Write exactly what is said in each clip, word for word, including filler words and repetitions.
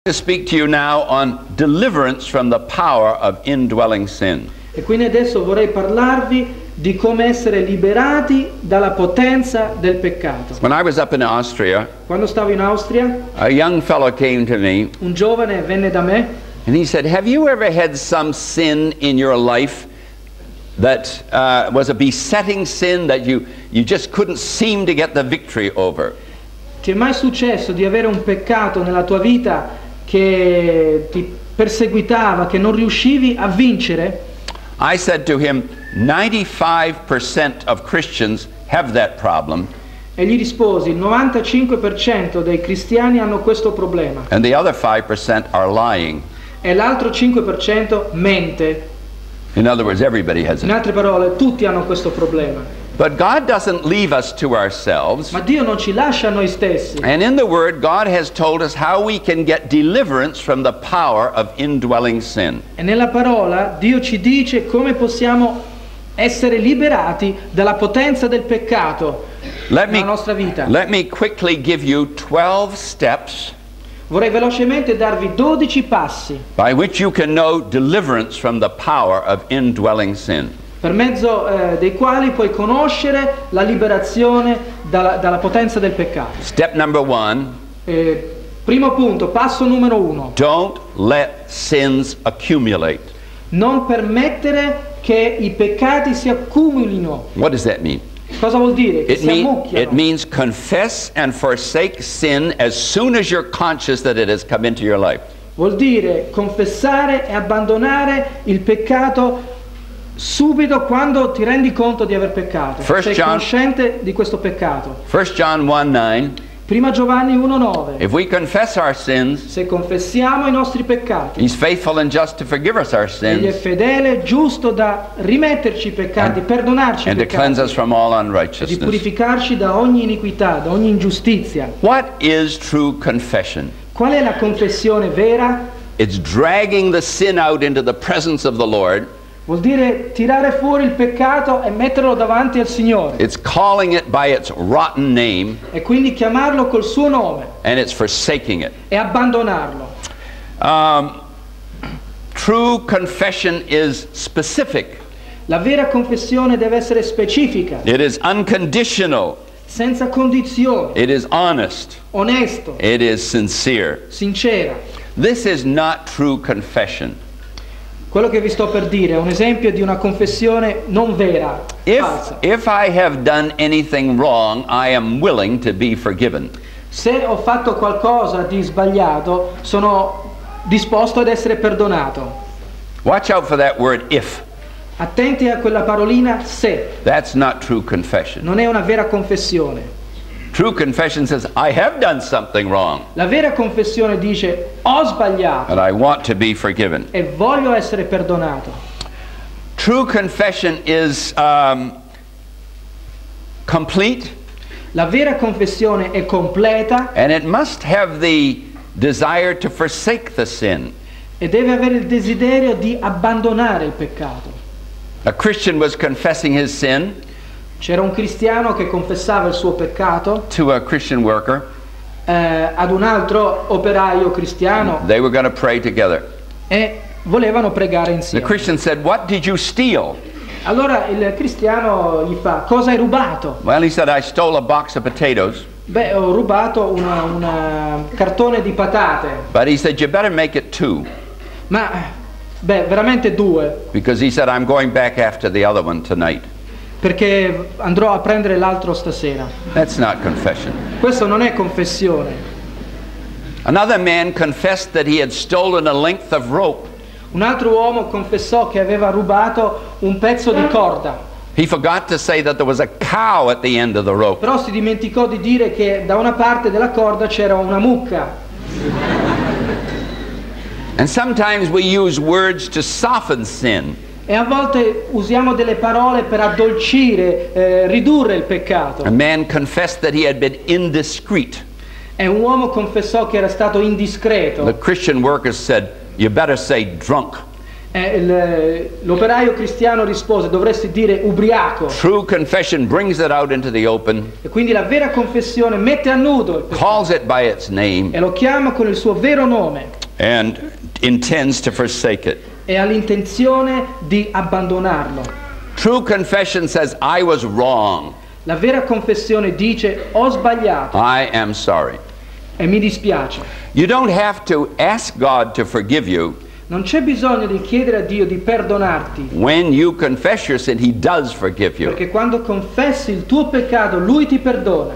to speak to you now on deliverance from the power of indwelling sin. E quindi adesso vorrei parlarvi di come essere liberati dalla potenza del peccato. When I was up in Austria, Quando stavo in Austria, a young fellow came to me un giovane venne da me and he said, "Have you ever had some sin in your life that uh, was a besetting sin that you, you just couldn't seem to get the victory over?" Ti è mai successo di avere un peccato nella tua vita che ti perseguitava, che non riuscivi a vincere? I said to him, ninety-five percent of Christians have that problem, E gli risposi, il novantacinque per cento dei cristiani hanno questo problema and the other five percent are lying. e l'altro cinque per cento mente. In other words, everybody has In it. altre parole, tutti hanno questo problema. But God doesn't leave us to ourselves. Ma Dio non ci lascia a noi stessi. And in the Word, God has told us how we can get deliverance from the power of indwelling sin. E nella parola Dio ci dice come possiamo essere liberati dalla potenza del peccato Let me, nella nostra vita. let me quickly give you twelve steps Vorrei velocemente darvi dodici passi by which you can know deliverance from the power of indwelling sin. per mezzo eh, dei quali puoi conoscere la liberazione dalla, dalla potenza del peccato. Step number one, Eh, primo punto, passo numero uno. don't let sins accumulate. Non permettere che i peccati si accumulino. What does that mean? Cosa vuol dire? Che It, si mean, ammucchiano. it means confess and forsake sin as soon as you're conscious that it has come into your life. Vuol dire confessare e abbandonare il peccato subito quando ti rendi conto di aver peccato. First Sei John- consciente di questo peccato. First John one nine, Prima Giovanni uno nove. if we confess our sins, Se confessiamo i nostri peccati, He's faithful and just to forgive us our Egli è sins fedele, giusto da rimetterci i peccati, And- perdonarci i and to cleanse peccati us from all e di unrighteousness. purificarci da ogni iniquità, da ogni ingiustizia. What is true confession? Qual è la confessione vera? It's dragging the sin out into the presence of the Lord. Vuol dire tirare fuori il peccato e metterlo davanti al Signore It's calling it by its rotten name, e quindi chiamarlo col suo nome and it's forsaking it. e abbandonarlo. Um, true confession is specific. La vera confessione deve essere specifica, It is unconditional. senza condizioni, It is honest. onesto, It is sincere. sincera. This is not true confession. Quello che vi sto per dire è un esempio di una confessione non vera, If, falsa. if I have done anything wrong, I am willing to be forgiven. Se ho fatto qualcosa di sbagliato, sono disposto ad essere perdonato. Watch out for that word if. Attenti a quella parolina se, That's not true confession. non è una vera confessione. True confession says, I have done something wrong, La vera confessione dice ho sbagliato and I want to be forgiven. e voglio essere perdonato. True confession is um, complete, La vera confessione è completa and it must have the desire to forsake the sin. e deve avere il desiderio di abbandonare il peccato. A Christian was confessing his sin C'era un cristiano che confessava il suo peccato to a Christian worker. eh, ad un altro operaio cristiano They were going to pray together. e volevano pregare The insieme. Christian said, "What did you steal?" Allora il cristiano gli fa: cosa hai rubato? Well, he said, "I stole a box of potatoes." Beh, ho rubato una, una cartone di patate. But he said, "You better make it two." Ma, beh, veramente due, Because he said, "I'm going back after the other one tonight." perché andrò a prendere l'altro stasera. That's not confession. Questo non è confessione. Another man confessed that he had stolen a length of rope. Un altro uomo confessò che aveva rubato un pezzo di corda, He forgot to say that there was a cow at the end of the rope. però si dimenticò di dire che da una parte della corda c'era una mucca. And sometimes we use words to soften sin. E a volte usiamo delle parole per addolcire, eh, ridurre il peccato. A man confessed that he had been indiscreet. E un uomo confessò che era stato indiscreto. The Christian workers said, "You better say drunk." E il- l'operaio cristiano rispose: dovresti dire ubriaco. True confession brings it out into the open, E quindi la vera confessione mette a nudo il peccato calls it by its name, e lo chiama con il suo vero nome and intends to forsake it. e ha l'intenzione di abbandonarlo. True confession says, I was wrong. La vera confessione dice ho sbagliato I am sorry. e mi dispiace. You don't have to ask God to forgive you. Non c'è bisogno di chiedere a Dio di perdonarti, When you confess your sin, He does forgive you. perché quando confessi il tuo peccato, Lui ti perdona.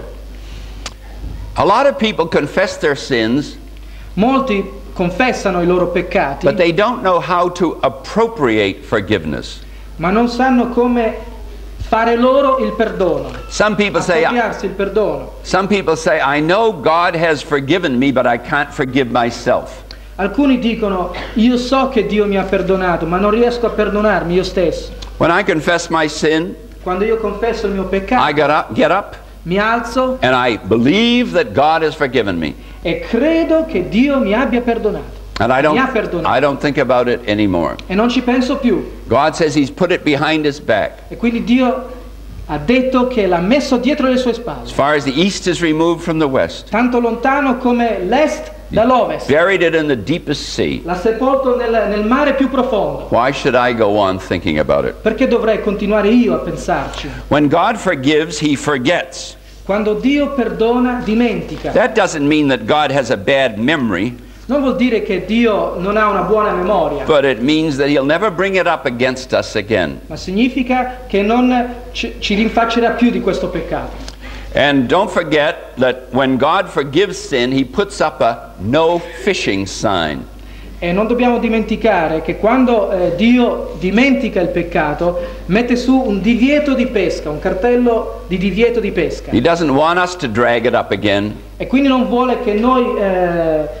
A lot of people confess their sins, Molti confessano i loro peccati, but they don't know how to appropriate forgiveness. ma non sanno come fare loro il perdono, Some people say, appropriarsi il perdono. some people say, I know God has forgiven me, but I can't forgive myself. Alcuni dicono, io so che Dio mi ha perdonato, ma non riesco a perdonarmi io stesso. When I confess my sin, Quando io confesso il mio I peccato, get up, get up, mi alzo and I believe that God has forgiven me. e credo che Dio mi abbia perdonato. And I Mi ha don't, perdonato. I don't think about it anymore. E non ci penso più. God says He's put it behind His back. E quindi Dio ha detto che l'ha messo dietro le sue As spalle, far as the east is removed from the west, tanto lontano come l'est dall'ovest. buried it in the deepest sea. L'ha sepolto nel, nel mare più profondo. Why should I go on thinking about it? Perché dovrei continuare io a pensarci? When God forgives, He forgets. Quando Dio perdona, dimentica. That doesn't mean that God has a bad memory, Non vuol dire che Dio non ha una buona memoria, but it means that He'll never bring it up against us again. ma significa che non ci, ci rinfaccerà più di questo peccato. And don't forget that when God forgives sin, He puts up a no fishing sign. E non dobbiamo dimenticare che quando eh, Dio dimentica il peccato, mette su un divieto di pesca, un cartello di divieto di pesca. He doesn't want us to drag it up again. E quindi non vuole che noi eh,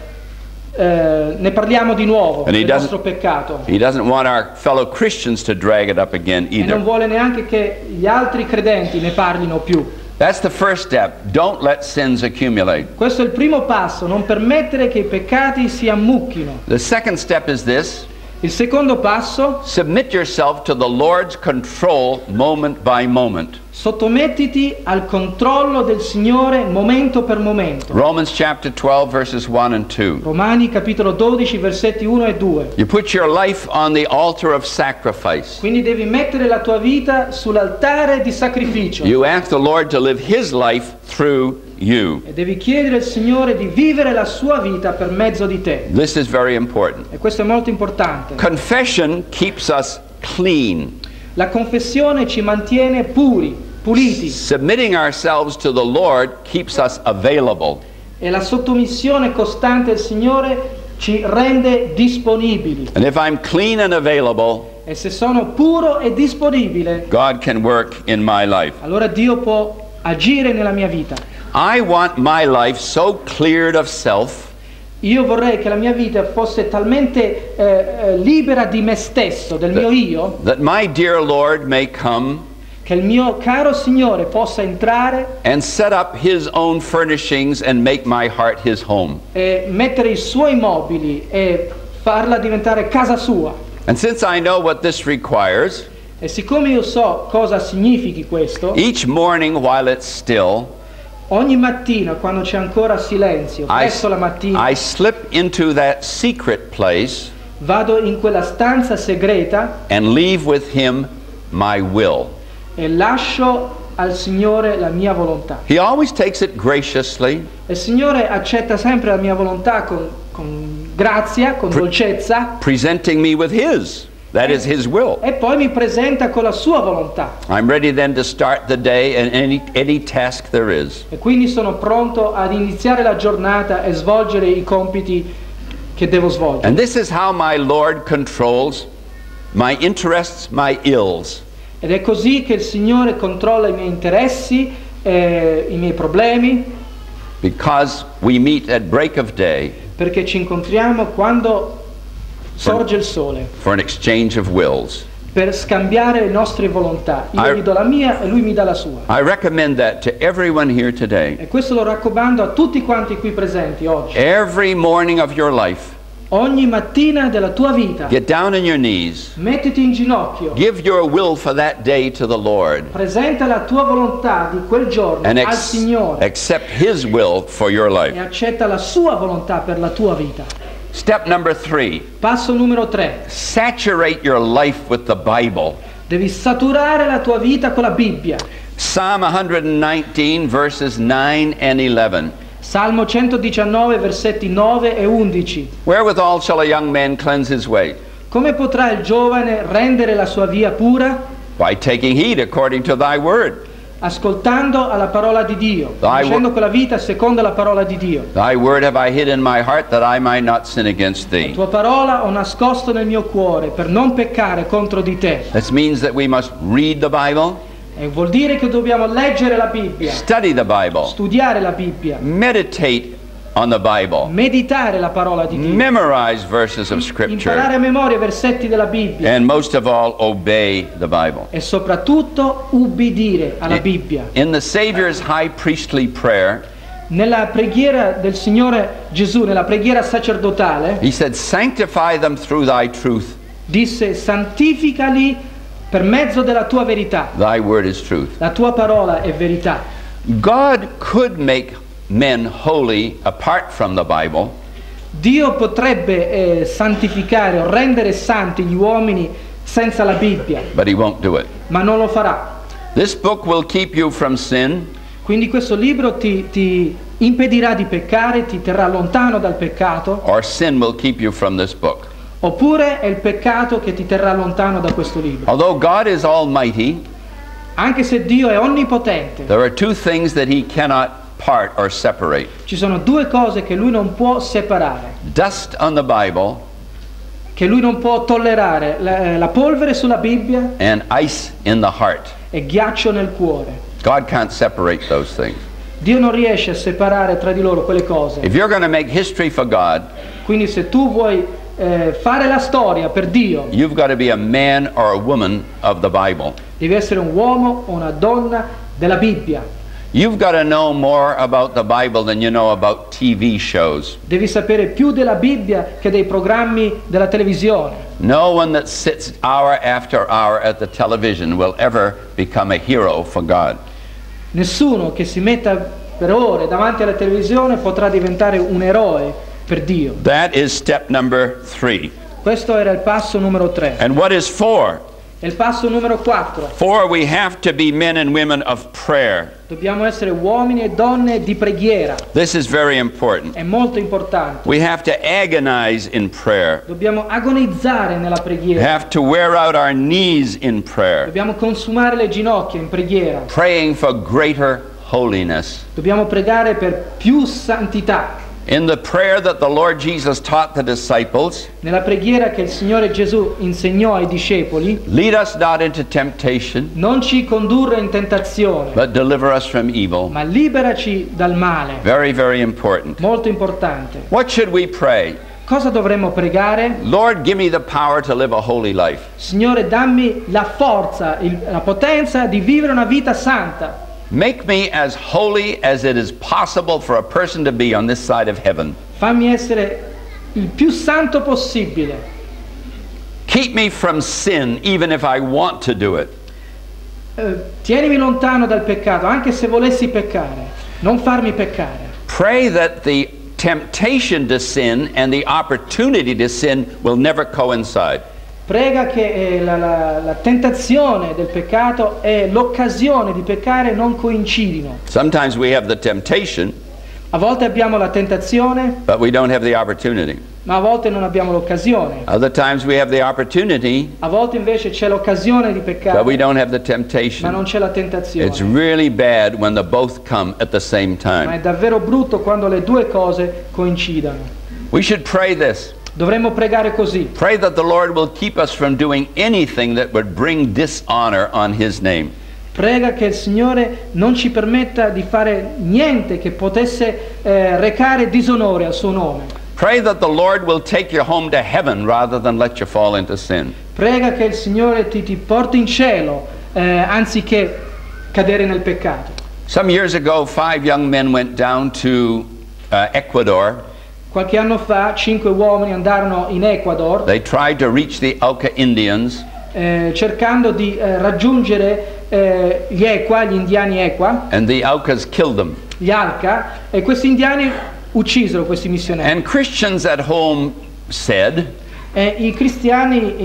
eh, ne parliamo di nuovo And he del doesn't- nostro peccato. He doesn't want our fellow Christians to drag it up again E non either. vuole neanche che gli altri credenti ne parlino più. That's the first step. Don't let sins accumulate. Questo è il primo passo, non permettere che i peccati si ammucchino. The second step is this. Il secondo passo, Submit yourself to the Lord's control moment by moment. sottomettiti al controllo del Signore momento per momento. Romans chapter twelve verses one and two. Romani capitolo dodici versetti uno e due. You put your life on the altar of sacrifice. Quindi devi mettere la tua vita sull'altare di sacrificio You ask the Lord to live His life through you. e devi chiedere al Signore di vivere la sua vita per mezzo di te. This is very important. E questo è molto importante. Confession keeps us clean. La confessione ci mantiene puri, puliti, Submitting ourselves to the Lord keeps us available. e la sottomissione costante al Signore ci rende disponibili. And if I'm clean and available, E se sono puro e disponibile, God can work in my life. allora Dio può agire nella mia vita. I want my life so cleared of self Io vorrei che la mia vita fosse talmente eh, eh, libera di me stesso, del mio io, that my dear Lord may come che il mio caro Signore possa entrare and set up His own furnishings and make my heart His home. e mettere i suoi mobili e farla diventare casa sua. And since I know what this requires, E siccome io so cosa significhi questo, each morning while it's still, ogni mattina quando c'è ancora silenzio, I, presto la mattina, I slip into that secret place vado in quella stanza segreta and leave with Him my will. e lascio al Signore la mia volontà. He always takes it graciously, E il Signore accetta sempre la mia volontà con, con grazia, con dolcezza, presenting me with His. That is His will. e poi mi presenta con la sua volontà. I'm ready then to start the day and any, any task there is. E quindi sono pronto ad iniziare la giornata e svolgere i compiti che devo svolgere. And this is how my Lord controls my interests, my ills. Ed è così che il Signore controlla i miei interessi, eh, i miei problemi, Because we meet at break of day perché ci incontriamo quando sorge il sole, for an exchange of wills. per scambiare le nostre volontà. Io I- gli do la mia e lui mi dà la sua. I recommend that to everyone here today. E questo lo raccomando a tutti quanti qui presenti oggi. Every morning of your life, Ogni mattina della tua vita, get down on your knees. mettiti in ginocchio, Give your will for that day to the Lord presenta la tua volontà di quel giorno and al ex- Signore accept His will for your e life. accetta la sua volontà per la tua vita. Step number three. Passo numero tre. Saturate your life with the Bible. Devi saturare la tua vita con la Bibbia. Psalm one nineteen verses nine and eleven. Salmo centodiciannove versetti nove e undici. Wherewithal shall a young man cleanse his way? Come potrà il giovane rendere la sua via pura? By taking heed according to thy word. Ascoltando alla parola di Dio, Thy facendo wo- quella vita secondo la parola di Dio. Thy word have I hid in my heart that I might not sin against La thee. tua parola ho nascosto nel mio cuore per non peccare contro di te. This means that we must read the Bible, E vuol dire che dobbiamo leggere la Bibbia, study the Bible, studiare la Bibbia, meditate on the Bible, meditare la parola di Dio, memorize verses of imparare Scripture, a memoria i versetti della Bibbia and most of all, obey the Bible. e soprattutto ubbidire alla Bibbia. In the Savior's high priestly prayer, Nella preghiera del Signore Gesù, nella preghiera sacerdotale, he said, sanctify them through thy truth. disse: santificali per mezzo della tua verità. Thy word is truth. La tua parola è verità. God could make men holy apart from the Bible, Dio potrebbe eh, santificare o rendere santi gli uomini senza la Bibbia, but he won't do it. ma non lo farà. This book will keep you from sin. Quindi questo libro ti, ti impedirà di peccare, ti terrà lontano dal peccato, Or sin will keep you from this book. oppure è il peccato che ti terrà lontano da questo libro. Although God is almighty, Anche se Dio è onnipotente, there are two things that he cannot part or separate. ci sono due cose che Lui non può separare, Dust on the Bible che Lui non può tollerare: la, la polvere sulla Bibbia and ice in the heart. e ghiaccio nel cuore. God can't separate those things. Dio non riesce a separare tra di loro quelle cose. If you're going to make history for God, Quindi se tu vuoi eh, fare la storia per Dio, you've got to be a man or a woman of the Bible. devi essere un uomo o una donna della Bibbia. You've got to know more about the Bible than you know about T V shows. Devi sapere più della Bibbia che dei programmi della televisione. No one that sits hour after hour at the television will ever become a hero for God. Nessuno che si metta per ore davanti alla televisione potrà diventare un eroe per Dio. That is step number three. Questo era il passo numero tre. And what is four? E il passo numero quattro. Four, we have to be men and women of prayer. Dobbiamo essere uomini e donne di preghiera. This is very important. È molto importante. We have to agonize in prayer. Dobbiamo agonizzare nella We preghiera. have to wear out our knees in prayer, Dobbiamo consumare le ginocchia in preghiera. praying for greater holiness. Dobbiamo pregare per più santità. In the prayer that the Lord Jesus taught the disciples, Nella preghiera che il Signore Gesù insegnò ai discepoli: lead us not into temptation, non ci condurre in tentazione, but deliver us from evil. ma liberaci dal male. Very, very important. Molto importante. What should we pray? Cosa dovremmo pregare? Lord, give me the power to live a holy life. Signore, dammi la forza, il- la potenza di vivere una vita santa. Make me as holy as it is possible for a person to be on this side of heaven. Fammi essere il più santo possibile. Keep me from sin, even if I want to do it. Eh, tienimi lontano dal peccato, anche se volessi peccare. Non farmi peccare. Pray that the temptation to sin and the opportunity to sin will never coincide. Prega che eh, la, la- la tentazione del peccato e l'occasione di peccare non coincidino. Sometimes we have the temptation, A volte abbiamo la tentazione, but we don't have the opportunity. ma a volte non abbiamo l'occasione. Other times we have the opportunity, A volte invece c'è l'occasione di but we peccare, don't have the ma temptation. non c'è la It's tentazione. really bad when the both come at the same Ma è time. davvero brutto quando le due cose coincidano. We should pray this. Dovremmo pregare così. Pray that the Lord will keep us from doing anything that would bring dishonor on His name. Prega che il Signore non ci permetta di fare niente che potesse eh, recare disonore al suo nome. Pray that the Lord will take you home to heaven rather than let you fall into sin. Prega che il Signore ti, ti porti in cielo eh, anziché cadere nel peccato. Some years ago, five young men went down to uh, Ecuador. Qualche anno fa cinque uomini andarono in Ecuador They tried to reach the Auca Indians, eh, cercando di eh, raggiungere eh, gli Equa, gli indiani Equa, and the Aucas killed them. gli Alca, e questi indiani uccisero questi missionari. And Christians at home said, E i cristiani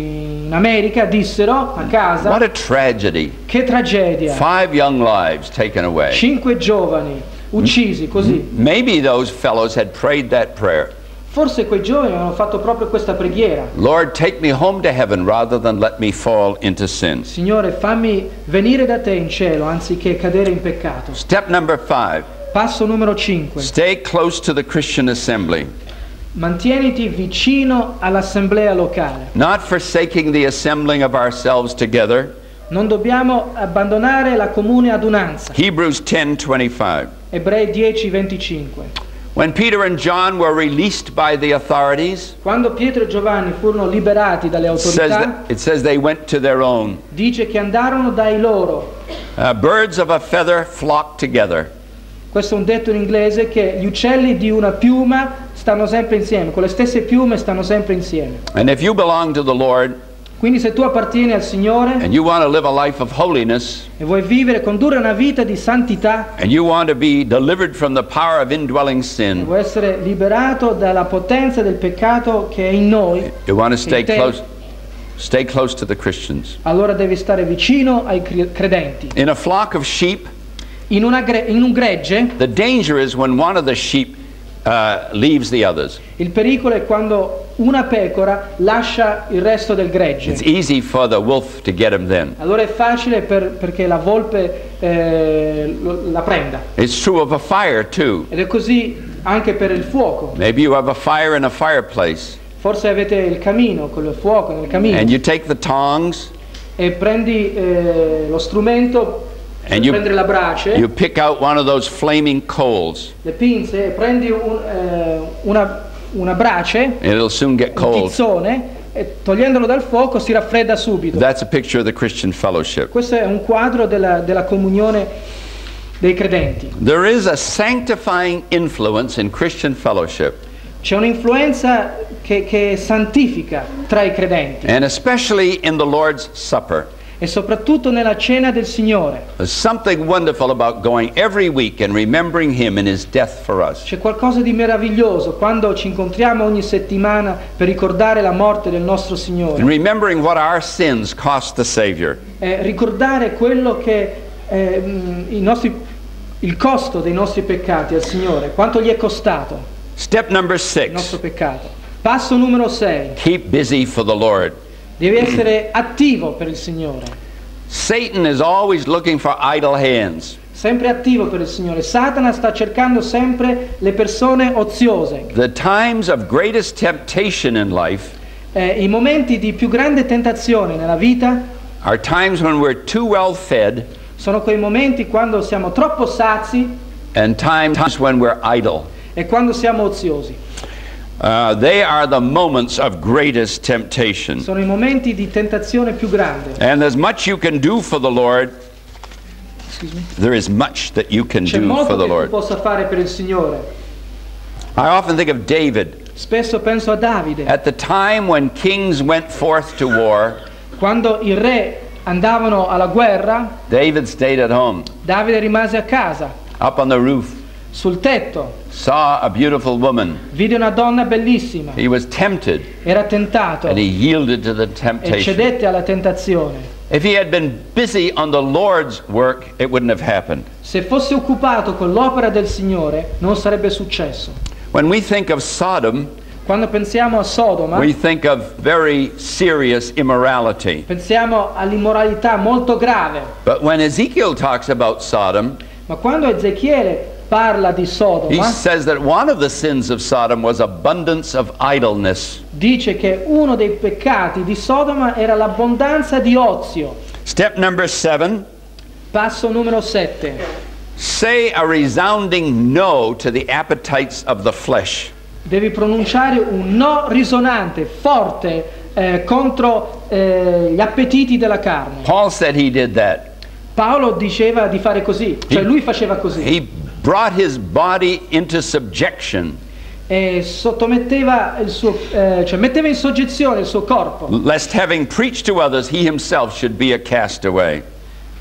in America dissero a casa: what a tragedy. che tragedia, Five young lives taken away. cinque giovani uccisi così. Maybe those fellows had prayed that prayer. Forse quei giovani hanno fatto proprio questa preghiera: Lord, take me home to heaven rather than let me fall into sin. Signore, fammi venire da te in cielo anziché cadere in peccato. Step number five. Passo numero cinque. Stay close to the Christian assembly. Mantieniti vicino all'assemblea locale. Not forsaking the assembling of ourselves together. Non dobbiamo abbandonare la comune adunanza. Hebrews ten twenty-five. Ebrei dieci venticinque. When Peter and John were released by the authorities, Quando Pietro e Giovanni furono liberati dalle it says, autorità, that, it says they went to their own. dice che andarono dai loro. Uh, birds of a feather flock together. Questo è un detto in inglese, che gli uccelli di una piuma stanno sempre insieme, con le stesse piume stanno sempre insieme. And if you belong to the Lord Quindi se tu appartieni al Signore and you want to live a life of holiness e vuoi vivere, condurre una vita di santità, and you want to be delivered from the power of indwelling e sin, vuoi essere liberato dalla potenza del peccato che è in noi, you want to stay in te, close, stay close to the Christians. allora devi stare vicino ai cre- credenti. In a flock of sheep, In, una gre- in un gregge, the danger is when one of the sheep uh, leaves the others. il pericolo è quando una pecora lascia il resto del gregge. It's easy for the wolf to get him then. Allora è facile per- perché la volpe eh, lo- la prenda. It's true of a fire too. Ed è così anche per il fuoco. Maybe you have a fire in a fireplace Forse avete il camino, con il fuoco nel camino, and you take the tongs e prendi eh, lo strumento per and you, prendere la brace, you pick out one of those flaming coals le pinze, e prendi un, eh, una, una brace, and it'll soon get un cold. tizzone, e togliendolo dal fuoco si raffredda subito. That's a picture of the Christian fellowship. Questo è un quadro della, della comunione dei credenti. There is a sanctifying influence in Christian fellowship, C'è un'influenza che, che santifica tra i credenti, and especially in the Lord's Supper. e soprattutto nella cena del Signore. There's something wonderful about going every week and remembering Him and His death for us. C'è qualcosa di meraviglioso quando ci incontriamo ogni settimana per ricordare la morte del nostro And Signore, remembering what our sins cost the Savior. e ricordare quello che eh, mh, i nostri, il costo dei nostri peccati al Signore, quanto gli è costato Step number il nostro six, peccato. Passo numero sei. keep busy for the Lord. Devi essere attivo per il Signore, Satan is always looking for idle hands. sempre attivo per il Signore. Satana sta cercando sempre le persone oziose. The times of greatest temptation in life Eh, I momenti di più grande tentazione nella vita are times when we're too well fed sono quei momenti quando siamo troppo sazi and times when we're idle. e quando siamo oziosi. Uh, they are the moments of greatest temptation. Sono i momenti di tentazione più grande. And there's much you can do for the Lord. Excuse me. There is much that you can C'è do molto for the che tu Lord. possa fare per il Signore. I often think of David. Spesso penso a Davide. At the time when kings went forth to war, Quando i re andavano alla guerra, David stayed at home, Davide rimase a casa, up on the roof, sul tetto, saw a beautiful woman. vide una donna bellissima, He was tempted era tentato and he yielded to the e temptation. cedette alla tentazione. If he had been busy on the Lord's work, it wouldn't have happened. Se fosse occupato con l'opera del Signore, non sarebbe successo. When we think of Sodom, Quando pensiamo a Sodoma, we think of very serious immorality. pensiamo all'immoralità molto grave. But when Ezekiel talks about Sodom, Ma quando Ezechiele parla di he Sodoma, says that one of the sins of Sodom was abundance of idleness. dice che uno dei peccati di Sodoma era l'abbondanza di ozio. Step number seven, Passo numero sette. say a resounding no to the appetites of the flesh. Devi pronunciare un no risonante, forte, eh, contro eh, gli appetiti della carne. Paul said he did that. Paolo diceva di fare così, cioè lui faceva così, He brought his body into subjection, e sottometteva il suo, eh, cioè metteva in soggezione il suo corpo, lest having preached to others, he himself should be a castaway.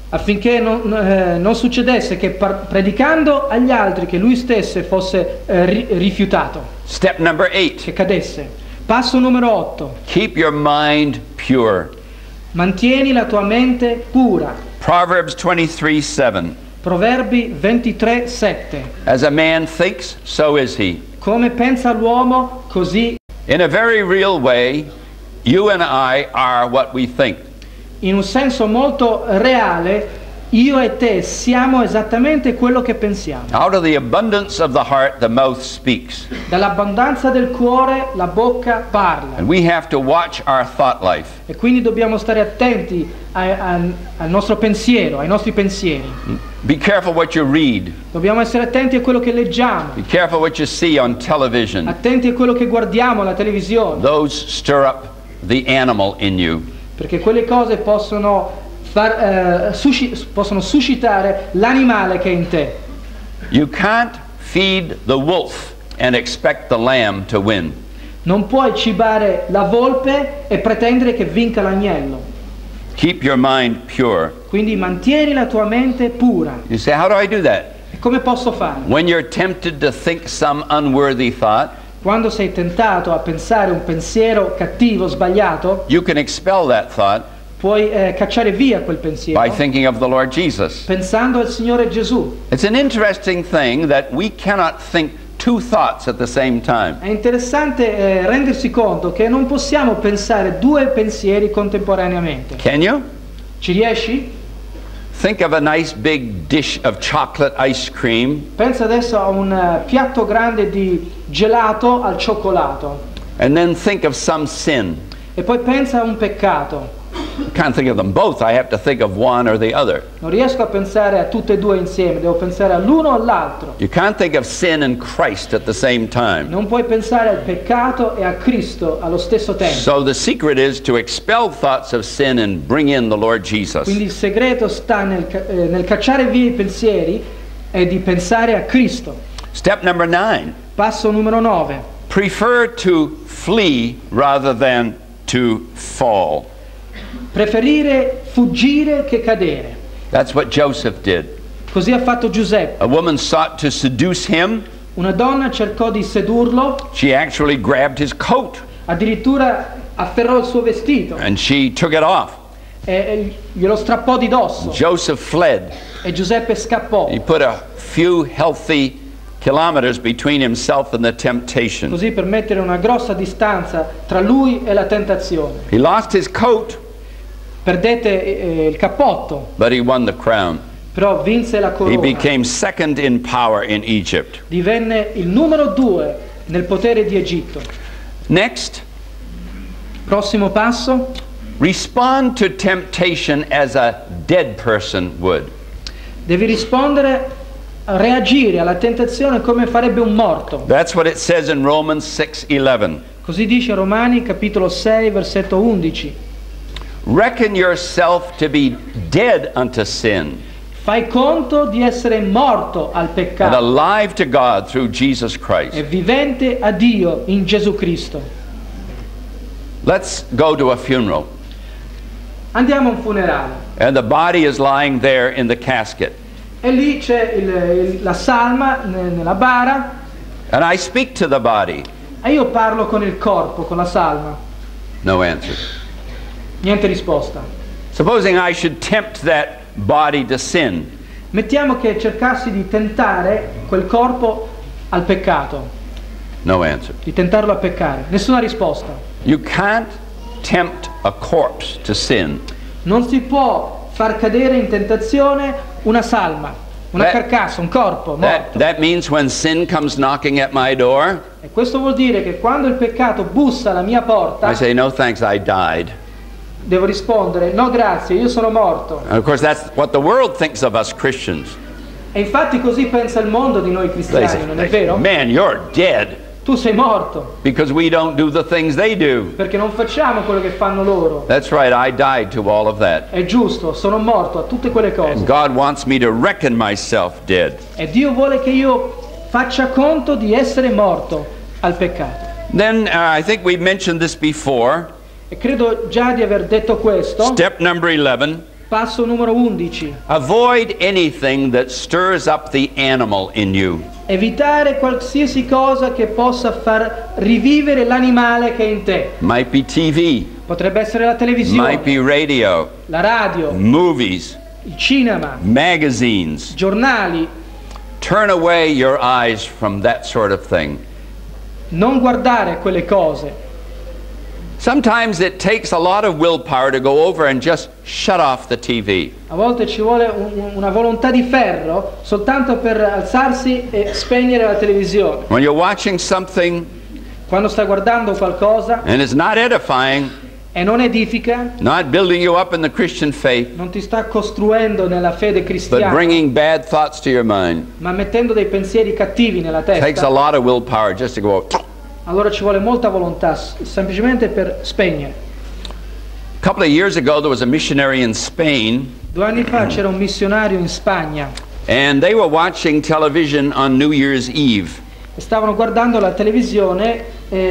affinché non, eh, non succedesse che par- predicando agli altri che lui stesso fosse eh, ri- rifiutato, Step number eight. che cadesse. Passo numero otto. Keep your mind pure. Mantieni la tua mente pura. Proverbs twenty-three seven. Proverbi ventitré sette. As a man thinks, so is he. Come pensa l'uomo, così. In a very real way, you and I are what we think. In un senso molto reale, io e te siamo esattamente quello che pensiamo. Out of the abundance of the heart, the mouth speaks. Dall'abbondanza del cuore la bocca parla. And we have to watch our thought life. E quindi dobbiamo stare attenti a, a, al nostro pensiero, ai nostri pensieri. Be careful what you read. Dobbiamo essere attenti a quello che leggiamo. Be careful what you see on television. Attenti a quello che guardiamo alla televisione. Those stir up the animal in you. Perché quelle cose possono, far, eh, susci- possono suscitare l'animale che è in te. You can't feed the wolf and expect the lamb to win. Non puoi cibare la volpe e pretendere che vinca l'agnello. Keep your mind pure. Quindi mantieni la tua mente pura. You say, how do I do that? E come posso fare? When you're tempted to think some unworthy thought, Quando sei tentato a pensare un pensiero cattivo, sbagliato, you can expel that thought puoi eh, cacciare via quel pensiero by thinking of the Lord Jesus. pensando al Signore Gesù. It's an interesting thing that we cannot think two thoughts at the same time. È interessante eh, rendersi conto che non possiamo pensare due pensieri contemporaneamente. Can you? Ci riesci? Think of a nice big dish of chocolate ice cream Pensa adesso a un eh, piatto grande di gelato al cioccolato and then think of some sin. e poi pensa a un peccato. I can't think of them both. I have to think of one or the other. Non riesco a pensare a tutte e due insieme, devo pensare all'uno o all'altro. You can't think of sin and Christ at the same time. Non puoi pensare al peccato e a Cristo allo stesso tempo. So the secret is to expel thoughts of sin and bring in the Lord Jesus. Quindi il segreto sta nel, ca- eh, nel cacciare via i pensieri e di pensare a Cristo. Step number nine. Passo numero nove. Prefer to flee rather than to fall. Preferire fuggire che cadere. That's what Joseph did. Così ha fatto Giuseppe. A woman sought to seduce him. Una donna cercò di sedurlo, She actually grabbed his coat addirittura afferrò il suo vestito and she took it off. e, e glielo strappò di dosso. Joseph fled. E Giuseppe scappò. He put a few healthy kilometers between himself and the temptation. Così per mettere una grossa distanza tra lui e la tentazione. He lost his coat, Perdette eh, il cappotto, but he won the crown. però vinse la He corona. became second in power in Egypt. Divenne il numero due nel potere di Egitto. Next, Prossimo passo. respond to temptation as a dead person would. Devi rispondere, reagire alla tentazione come farebbe un morto. That's what it says in Romans six eleven. Così dice Romani capitolo sei versetto undici. Reckon yourself to be dead unto sin Fai conto di essere morto al and peccato alive to God through Jesus e Christ. vivente a Dio in Gesù Cristo. Let's go to a funeral. Andiamo a un funerale And the body is lying there in the casket. e lì c'è il- il- la salma ne- nella bara And I speak to the body. e io parlo con il corpo, con la salma. No answer. Niente risposta. Supposing I should tempt that body to sin. Mettiamo che cercassi di tentare quel corpo al peccato, No answer. di tentarlo a peccare. Nessuna risposta. You can't tempt a corpse to sin. Non si può far cadere in tentazione una salma, una That- carcassa, un corpo That, morto. that means when sin comes knocking at my door, E questo vuol dire che quando il peccato bussa alla mia porta, I say, no thanks, I died. devo rispondere, no grazie, io sono morto. And of course, that's what the world thinks of us Christians. E infatti così pensa il mondo di noi They cristiani, say, non è vero? man, you're dead Tu sei morto, because we don't do the things they do. perché non facciamo quello che fanno loro. That's right, I died to all of that. È giusto, sono morto a tutte quelle And cose. God wants me to reckon myself dead. E Dio vuole che io faccia conto di essere morto al peccato. Then uh, I think we mentioned this before. E credo già di aver detto questo. Step number eleven, Passo numero undici. Avoid anything that stirs up the animal in you. Evitare qualsiasi cosa che possa far rivivere l'animale che è in te. Might be T V, Potrebbe essere la televisione, might be radio, la radio, movies, il cinema, magazines. giornali. Turn away your eyes from that sort of thing. Non guardare quelle cose. Sometimes it takes a lot of willpower to go over and just shut off the T V. A volte ci vuole un, una volontà di ferro soltanto per alzarsi e spegnere la televisione. When you're watching something Quando stai guardando qualcosa and it's not edifying, e non edifica, not building you up in the Christian faith, non ti sta costruendo nella fede but cristiana, bringing bad thoughts to your mind, ma mettendo dei pensieri cattivi nella it takes a testa, lot of willpower just to go. allora ci vuole molta volontà s- semplicemente per spegnere. A couple of years ago there was a missionary in Spain, Due anni fa c'era un missionario in Spagna and they were watching television on New Year's Eve. e stavano guardando la televisione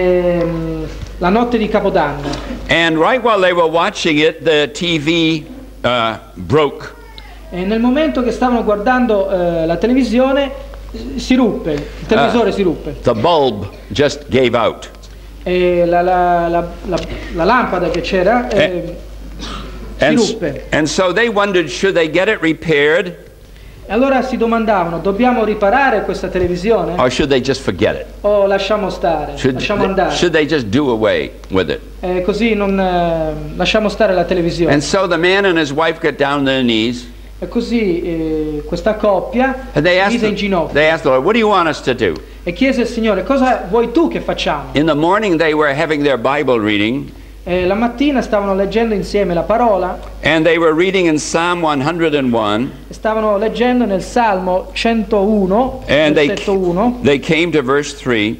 ehm, la notte di Capodanno. And right while they were watching it, the T V uh, broke. E nel momento che stavano guardando eh, la televisione s- si ruppe, il televisore Ah. si ruppe The bulb just gave out. e la, la- la- la- la lampada che c'era eh, si And, ruppe. and so they wondered, should they get it repaired E allora si domandavano, dobbiamo riparare questa televisione or should they just forget it? o lasciamo stare, Should, lasciamo andare, should they just do away with it? e così non eh, lasciamo stare la televisione. And so the man and his wife got down on their knees E così eh, questa coppia and they si asked, mise in the, ginocchio they asked the Lord, what do you want us to do? e chiese al Signore, cosa vuoi tu che facciamo? In the morning they were having their Bible reading, E la mattina stavano leggendo insieme la parola and they were reading in Psalm one hundred one, e stavano leggendo nel Salmo centouno, and they, versetto uno, they came to verse three,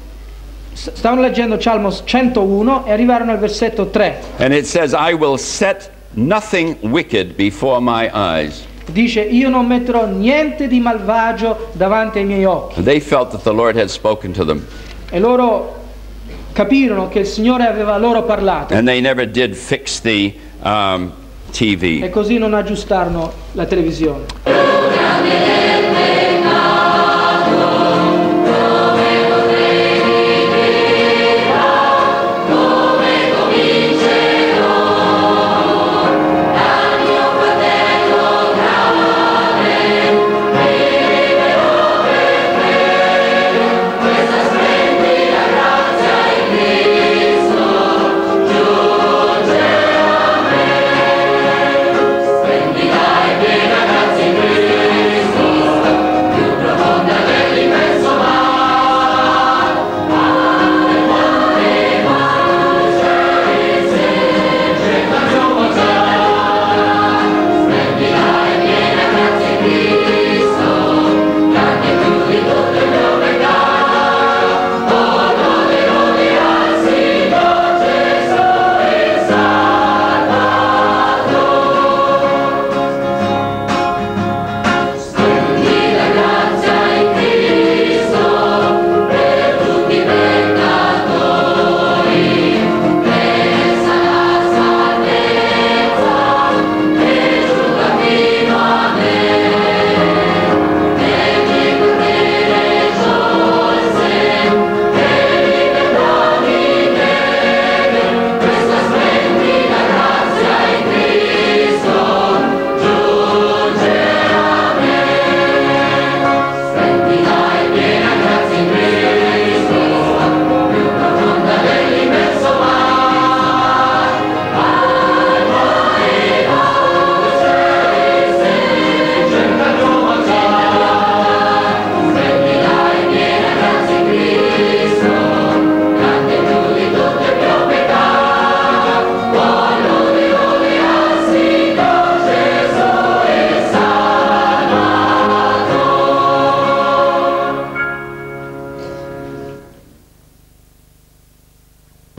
S- stavano leggendo il Salmo centouno e arrivarono al versetto tre. and it says, I will set nothing wicked before my eyes. Dice, io non metterò niente di malvagio davanti ai miei occhi. They felt that the Lord had spoken to them, E loro capirono che il Signore aveva loro parlato and they never did fix the um, T e V. così non aggiustarono la televisione.